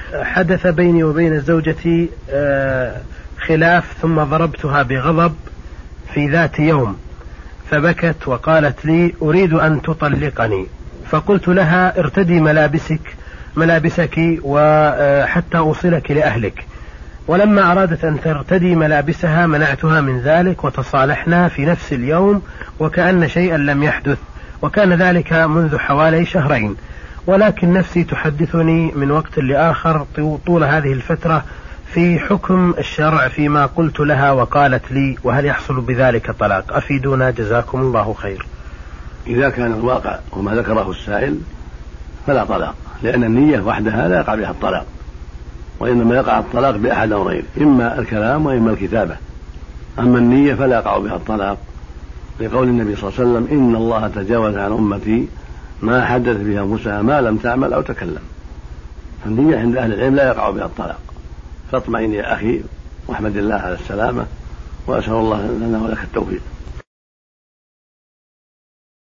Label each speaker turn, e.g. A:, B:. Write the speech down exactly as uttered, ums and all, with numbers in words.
A: حدث بيني وبين زوجتي خلاف ثم ضربتها بغضب في ذات يوم، فبكت وقالت لي أريد أن تطلقني، فقلت لها ارتدي ملابسك ملابسك وحتى أوصلك لأهلك، ولما أرادت أن ترتدي ملابسها منعتها من ذلك وتصالحنا في نفس اليوم وكأن شيئا لم يحدث، وكان ذلك منذ حوالي شهرين، ولكن نفسي تحدثني من وقت لآخر طول هذه الفترة في حكم الشرع فيما قلت لها وقالت لي، وهل يحصل بذلك طلاق؟ أفيدونا جزاكم الله خير.
B: إذا كان الواقع وما ذكره السائل فلا طلاق، لأن النية وحدها لا يقع بها الطلاق، وإنما يقع الطلاق بأحد أمرين، إما الكلام وإما الكتابة. أما النية فلا يقع بها الطلاق، لقول النبي صلى الله عليه وسلم إن الله تجاوز عن أمتي ما حدث بها موسى ما لم تعمل أو تكلم. فالنية عند أهل العلم لا يقع بها الطلاق. فاطمئن يا أخي واحمد الله على السلامة، وأسأل الله لنا ولك التوفيق.